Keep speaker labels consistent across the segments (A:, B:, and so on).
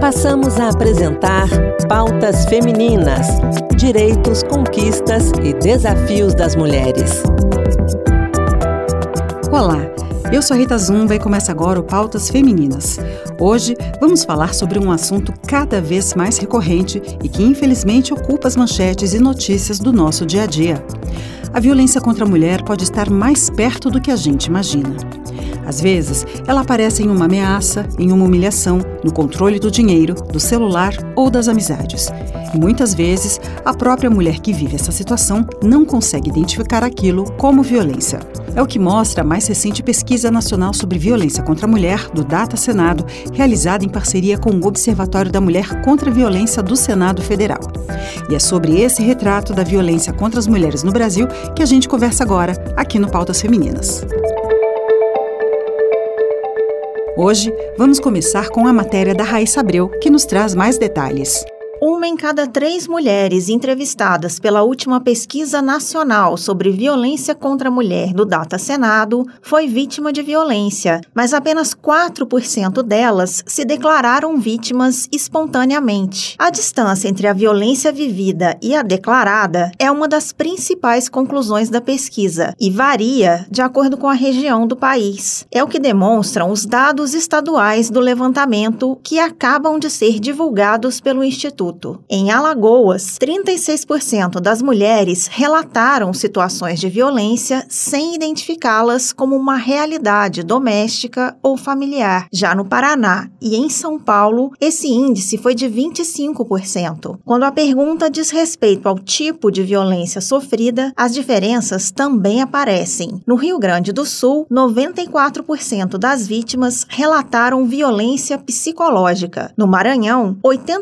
A: Passamos a apresentar Pautas Femininas, direitos, conquistas e desafios das mulheres.
B: Olá, eu sou a Rita Zumba e começa agora o Pautas Femininas. Hoje vamos falar sobre um assunto cada vez mais recorrente e que infelizmente ocupa as manchetes e notícias do nosso dia a dia. A violência contra a mulher pode estar mais perto do que a gente imagina. Às vezes, ela aparece em uma ameaça, em uma humilhação, no controle do dinheiro, do celular ou das amizades. E muitas vezes, a própria mulher que vive essa situação não consegue identificar aquilo como violência. É o que mostra a mais recente pesquisa nacional sobre violência contra a mulher, do Data Senado, realizada em parceria com o Observatório da Mulher contra a Violência do Senado Federal. E é sobre esse retrato da violência contra as mulheres no Brasil que a gente conversa agora, aqui no Pautas Femininas. Hoje, vamos começar com a matéria da Raíssa Abreu, que nos traz mais detalhes.
C: 1 em cada 3 mulheres entrevistadas pela última pesquisa nacional sobre violência contra a mulher do Data Senado foi vítima de violência, mas apenas 4% delas se declararam vítimas espontaneamente. A distância entre a violência vivida e a declarada é uma das principais conclusões da pesquisa e varia de acordo com a região do país. É o que demonstram os dados estaduais do levantamento que acabam de ser divulgados pelo Instituto. Em Alagoas, 36% das mulheres relataram situações de violência sem identificá-las como uma realidade doméstica ou familiar. Já no Paraná e em São Paulo, esse índice foi de 25%. Quando a pergunta diz respeito ao tipo de violência sofrida, as diferenças também aparecem. No Rio Grande do Sul, 94% das vítimas relataram violência psicológica. No Maranhão,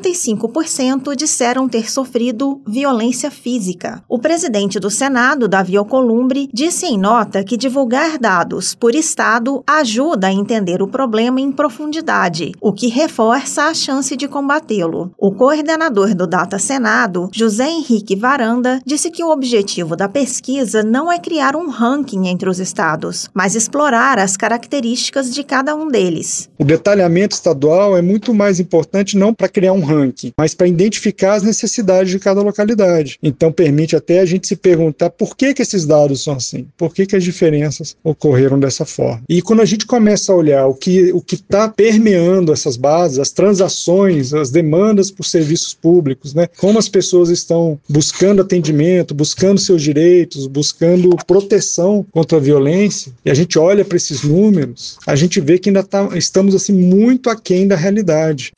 C: 85% disseram ter sofrido violência física. O presidente do Senado, Davi Alcolumbre, disse em nota que divulgar dados por estado ajuda a entender o problema em profundidade, o que reforça a chance de combatê-lo. O coordenador do Data Senado, José Henrique Varanda, disse que o objetivo da pesquisa não é criar um ranking entre os estados, mas explorar as características de cada um deles.
D: O detalhamento estadual é muito mais importante não para criar um ranking, mas para identificar as necessidades de cada localidade. Então permite até a gente se perguntar por que esses dados são assim, por que as diferenças ocorreram dessa forma. E quando a gente começa a olhar o que está permeando essas bases, as transações, as demandas por serviços públicos, né? Como as pessoas estão buscando atendimento, buscando seus direitos, buscando proteção contra a violência, e a gente olha para esses números, a gente vê que ainda estamos assim, muito aquém da realidade.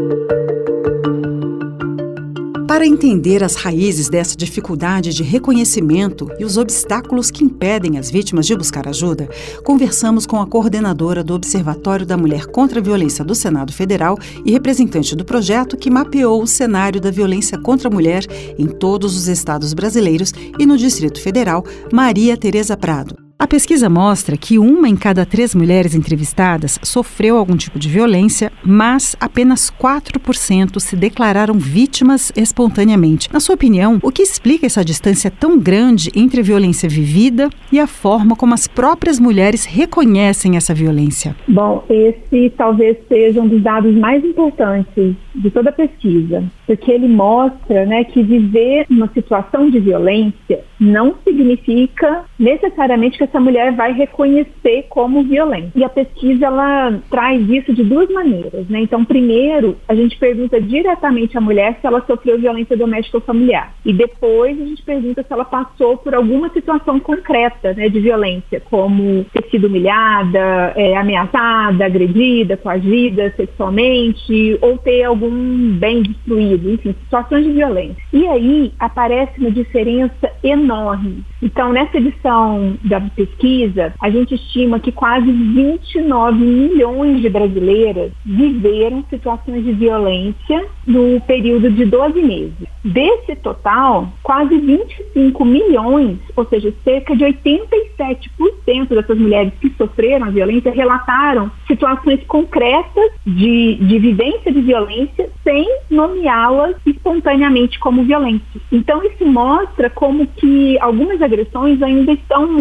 B: Para entender as raízes dessa dificuldade de reconhecimento e os obstáculos que impedem as vítimas de buscar ajuda, conversamos com a coordenadora do Observatório da Mulher contra a Violência do Senado Federal e representante do projeto que mapeou o cenário da violência contra a mulher em todos os estados brasileiros e no Distrito Federal, Maria Tereza Prado. A pesquisa mostra que 1 em cada 3 mulheres entrevistadas sofreu algum tipo de violência, mas apenas 4% se declararam vítimas espontaneamente. Na sua opinião, o que explica essa distância tão grande entre a violência vivida e a forma como as próprias mulheres reconhecem essa violência?
E: Bom, esse talvez seja um dos dados mais importantes de toda a pesquisa, porque ele mostra, que viver uma situação de violência não significa necessariamente que essa mulher vai reconhecer como violência. E a pesquisa, ela traz isso de 2 maneiras, Então, primeiro, a gente pergunta diretamente à mulher se ela sofreu violência doméstica ou familiar. E depois a gente pergunta se ela passou por alguma situação concreta, de violência, como ter sido humilhada, ameaçada, agredida, coagida sexualmente, ou ter algum bem destruído, enfim, situações de violência. E aí aparece uma diferença enorme. Então, nessa edição da pesquisa, a gente estima que quase 29 milhões de brasileiras viveram situações de violência no período de 12 meses. Desse total, quase 25 milhões, ou seja, cerca de 87% dessas mulheres que sofreram a violência relataram situações concretas de vivência de violência sem nomeá-las espontaneamente como violência. Então, isso mostra como que algumas agressões ainda estão muito na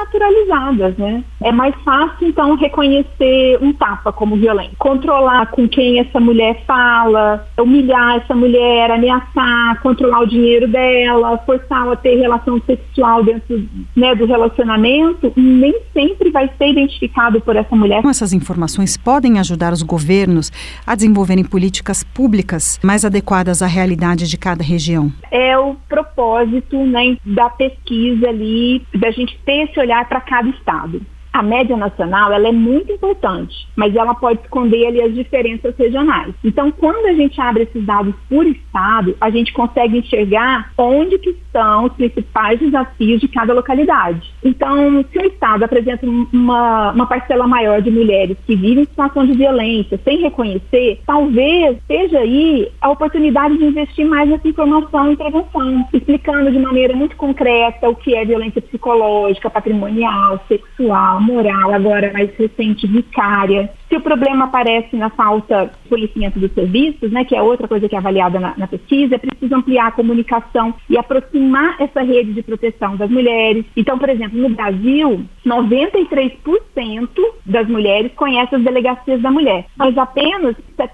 E: naturalizadas, né? É mais fácil, então, reconhecer um tapa como violento, controlar com quem essa mulher fala, humilhar essa mulher, ameaçar, controlar o dinheiro dela, forçá-la a ter relação sexual dentro, né, do relacionamento, nem sempre vai ser identificado por essa mulher.
B: Essas informações podem ajudar os governos a desenvolverem políticas públicas mais adequadas à realidade de cada região.
E: É o propósito, né, da pesquisa ali, da gente ter esse olhar para cada estado. A média nacional, ela é muito importante, mas ela pode esconder ali as diferenças regionais. Então, quando a gente abre esses dados por estado, a gente consegue enxergar onde que estão os principais desafios de cada localidade. Então, se o estado apresenta uma parcela maior de mulheres que vivem em situação de violência sem reconhecer, talvez seja aí a oportunidade de investir mais nessa informação e prevenção, explicando de maneira muito concreta o que é violência psicológica, patrimonial, sexual, moral, agora mais recente, vicária. Se o problema aparece na falta de conhecimento dos serviços, né, que é outra coisa que é avaliada na pesquisa, é preciso ampliar a comunicação e aproximar essa rede de proteção das mulheres. Então, por exemplo, no Brasil, 93% das mulheres conhecem as delegacias da mulher, mas apenas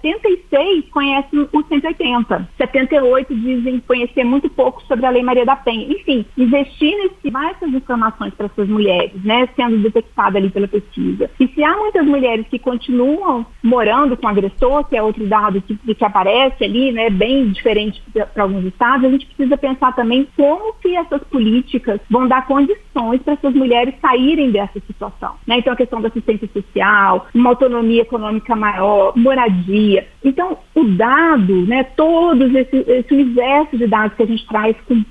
E: 76% conhecem o 180. 78% dizem conhecer muito pouco sobre a Lei Maria da Penha. Enfim, investir essas informações para essas mulheres, né, sendo detectadas ali pela pesquisa. E se há muitas mulheres que continuam morando com o agressor, que é outro dado que aparece ali, né, bem diferente para alguns estados, a gente precisa pensar também como que essas políticas vão dar condições para essas mulheres saírem dessa situação, né? Então, a questão da assistência social, uma autonomia econômica maior, moradia. Então, o dado, né, todos esse universo de dados que a gente traz com,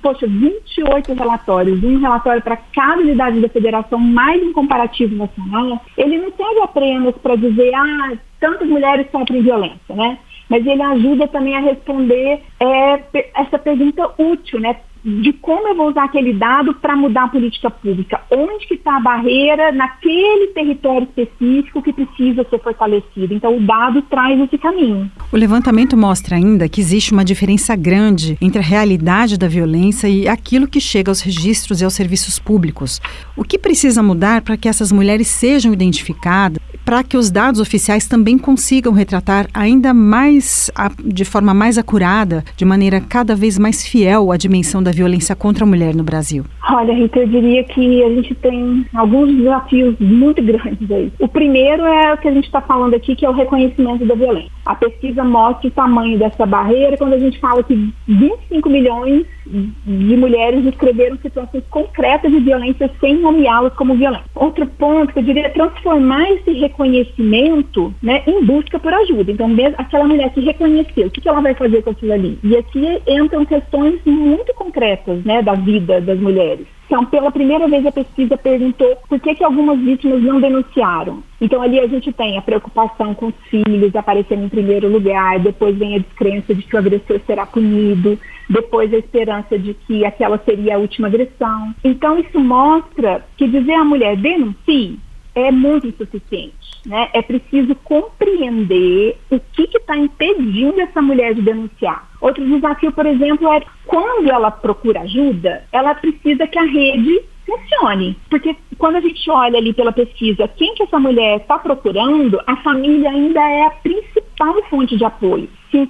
E: 28 relatórios, um relatório para cada unidade da federação, mais um comparativo nacional, ele não serve apenas para dizer, tantas mulheres sofrem violência, né? Mas ele ajuda também a responder essa pergunta útil, né? De como eu vou usar aquele dado para mudar a política pública. Onde que está a barreira naquele território específico que precisa ser fortalecido. Então, o dado traz esse caminho.
B: O levantamento mostra ainda que existe uma diferença grande entre a realidade da violência e aquilo que chega aos registros e aos serviços públicos. O que precisa mudar para que essas mulheres sejam identificadas, para que os dados oficiais também consigam retratar ainda mais, de forma mais acurada, de maneira cada vez mais fiel à dimensão da violência contra a mulher no Brasil?
E: Olha, Rita, eu diria que a gente tem alguns desafios muito grandes aí. O primeiro é o que a gente está falando aqui, que é o reconhecimento da violência. A pesquisa mostra o tamanho dessa barreira quando a gente fala que 25 milhões de mulheres descreveram situações concretas de violência sem nomeá-las como violência. Outro ponto que eu diria é transformar esse reconhecimento, né, em busca por ajuda. Então, mesmo aquela mulher que reconheceu, o que ela vai fazer com aquilo ali? E aqui entram questões muito concretas, né, da vida das mulheres. Então, pela primeira vez a pesquisa perguntou por que algumas vítimas não denunciaram. Então, ali a gente tem a preocupação com os filhos aparecendo em primeiro lugar, depois vem a descrença de que o agressor será punido, depois a esperança de que aquela seria a última agressão. Então, isso mostra que dizer à mulher denuncie é muito insuficiente, né? É preciso compreender o que está impedindo essa mulher de denunciar. Outro desafio, por exemplo, é quando ela procura ajuda, ela precisa que a rede funcione. Porque quando a gente olha ali pela pesquisa quem que essa mulher está procurando, a família ainda é a principal fonte de apoio.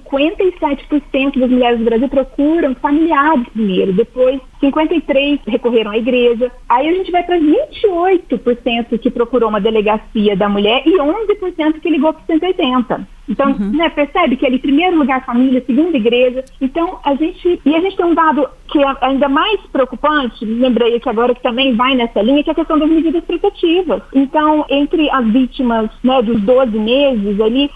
E: 57% das mulheres do Brasil procuram familiares primeiro, depois 53% recorreram à igreja. Aí a gente vai para 28% que procurou uma delegacia da mulher e 11% que ligou para o 180. Então, né, percebe que ali, primeiro lugar, família, segundo, igreja. Então, a gente tem um dado que é ainda mais preocupante, lembrei aqui agora que também vai nessa linha, que é a questão das medidas protetivas. Então, entre as vítimas, né, dos 12 meses ali,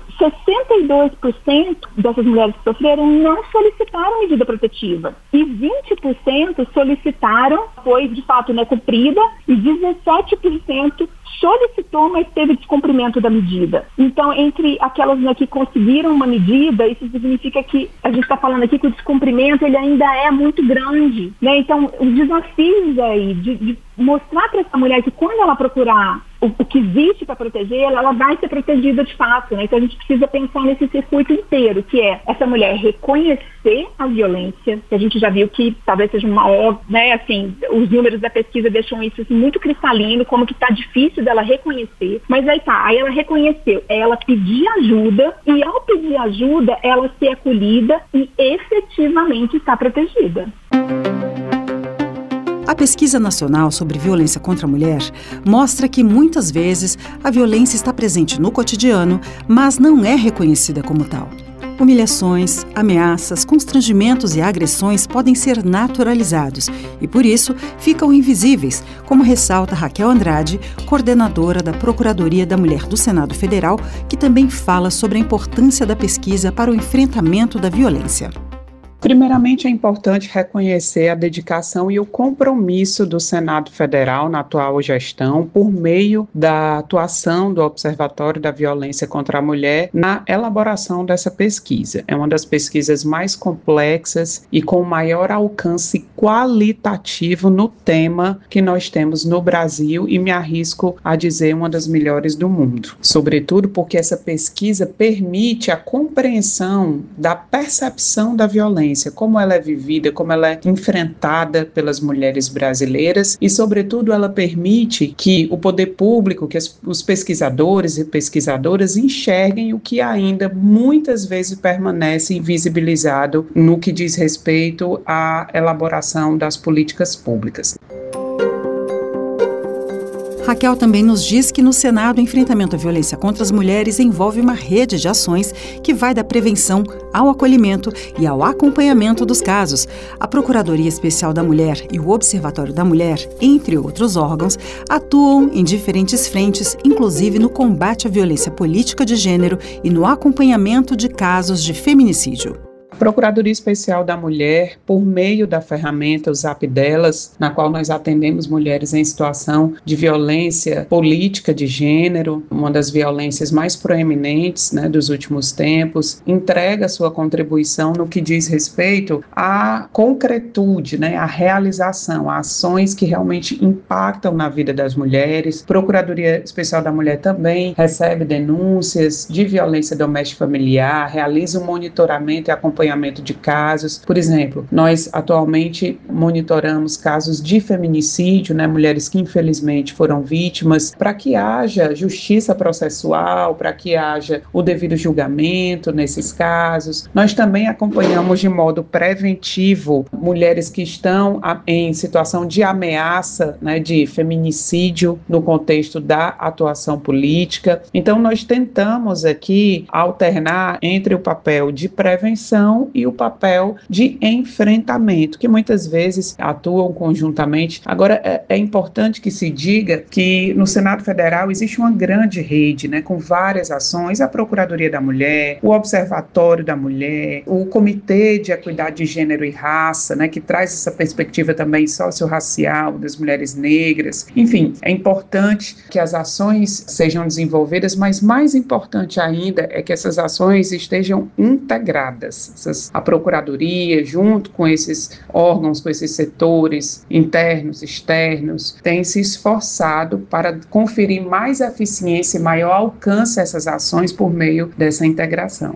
E: 62% dessas mulheres que sofreram não solicitaram medida protetiva. E 20% solicitaram, foi de fato, né, cumprida, e 17% solicitou, mas teve descumprimento da medida. Então, entre aquelas, né, que conseguiram uma medida, isso significa que a gente está falando aqui que o descumprimento ele ainda é muito grande, né? Então, os desafios aí de mostrar para essa mulher que quando ela procurar o que existe para proteger, ela vai ser protegida de fato, né? Então a gente precisa pensar nesse circuito inteiro, que é essa mulher reconhecer a violência, que a gente já viu que talvez seja uma, né, assim, os números da pesquisa deixam isso assim, muito cristalino, como que está difícil dela reconhecer, mas aí ela reconheceu, ela pedir ajuda, e ao pedir ajuda, ela ser acolhida e efetivamente estar protegida.
B: A Pesquisa Nacional sobre Violência contra a Mulher mostra que, muitas vezes, a violência está presente no cotidiano, mas não é reconhecida como tal. Humilhações, ameaças, constrangimentos e agressões podem ser naturalizados e, por isso, ficam invisíveis, como ressalta Raquel Andrade, coordenadora da Procuradoria da Mulher do Senado Federal, que também fala sobre a importância da pesquisa para o enfrentamento da violência.
F: Primeiramente, é importante reconhecer a dedicação e o compromisso do Senado Federal na atual gestão por meio da atuação do Observatório da Violência contra a Mulher na elaboração dessa pesquisa. É uma das pesquisas mais complexas e com maior alcance qualitativo no tema que nós temos no Brasil e me arrisco a dizer uma das melhores do mundo. Sobretudo porque essa pesquisa permite a compreensão da percepção da violência, como ela é vivida, como ela é enfrentada pelas mulheres brasileiras e, sobretudo, ela permite que o poder público, que os pesquisadores e pesquisadoras enxerguem o que ainda muitas vezes permanece invisibilizado no que diz respeito à elaboração das políticas públicas.
B: Raquel também nos diz que no Senado o enfrentamento à violência contra as mulheres envolve uma rede de ações que vai da prevenção ao acolhimento e ao acompanhamento dos casos. A Procuradoria Especial da Mulher e o Observatório da Mulher, entre outros órgãos, atuam em diferentes frentes, inclusive no combate à violência política de gênero e no acompanhamento de casos de feminicídio.
F: A Procuradoria Especial da Mulher, por meio da ferramenta, o Zap Delas, na qual nós atendemos mulheres em situação de violência política de gênero, uma das violências mais proeminentes, né, dos últimos tempos, entrega sua contribuição no que diz respeito à concretude, né, à realização, a ações que realmente impactam na vida das mulheres. A Procuradoria Especial da Mulher também recebe denúncias de violência doméstica familiar, realiza um monitoramento e acompanhamento de casos. Por exemplo, nós atualmente monitoramos casos de feminicídio, né, mulheres que infelizmente foram vítimas, para que haja justiça processual, para que haja o devido julgamento nesses casos. Nós também acompanhamos de modo preventivo mulheres que estão em situação de ameaça, né, de feminicídio no contexto da atuação política. Então, nós tentamos aqui alternar entre o papel de prevenção e o papel de enfrentamento, que muitas vezes atuam conjuntamente. Agora, é importante que se diga que no Senado Federal existe uma grande rede, né, com várias ações, a Procuradoria da Mulher, o Observatório da Mulher, o Comitê de Equidade de Gênero e Raça, né, que traz essa perspectiva também socio-racial das mulheres negras. Enfim, é importante que as ações sejam desenvolvidas, mas mais importante ainda é que essas ações estejam integradas. A Procuradoria, junto com esses órgãos, com esses setores internos, externos, tem se esforçado para conferir mais eficiência e maior alcance a essas ações por meio dessa integração.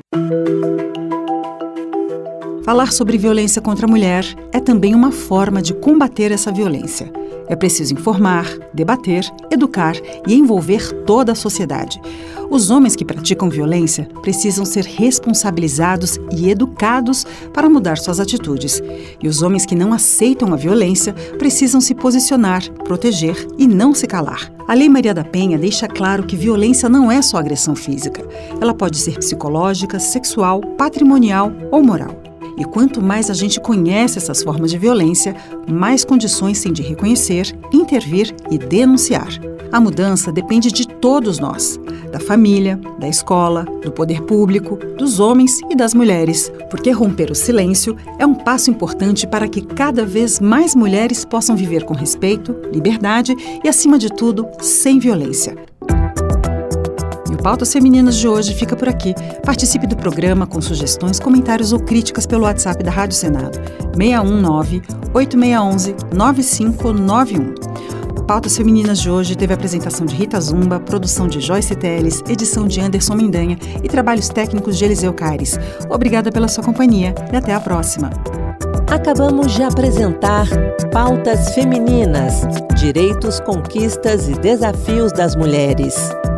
B: Falar sobre violência contra a mulher é também uma forma de combater essa violência. É preciso informar, debater, educar e envolver toda a sociedade. Os homens que praticam violência precisam ser responsabilizados e educados para mudar suas atitudes. E os homens que não aceitam a violência precisam se posicionar, proteger e não se calar. A Lei Maria da Penha deixa claro que violência não é só agressão física. Ela pode ser psicológica, sexual, patrimonial ou moral. E quanto mais a gente conhece essas formas de violência, mais condições tem de reconhecer, intervir e denunciar. A mudança depende de todos nós, da família, da escola, do poder público, dos homens e das mulheres, porque romper o silêncio é um passo importante para que cada vez mais mulheres possam viver com respeito, liberdade e, acima de tudo, sem violência. O Pautas Femininas de hoje fica por aqui. Participe do programa com sugestões, comentários ou críticas pelo WhatsApp da Rádio Senado, 619-8611-9591. Pautas Femininas de hoje teve a apresentação de Rita Zumba, produção de Joyce Teles, edição de Anderson Mendanha e trabalhos técnicos de Eliseu Caires. Obrigada pela sua companhia e até a próxima.
A: Acabamos de apresentar Pautas Femininas, Direitos, Conquistas e Desafios das Mulheres.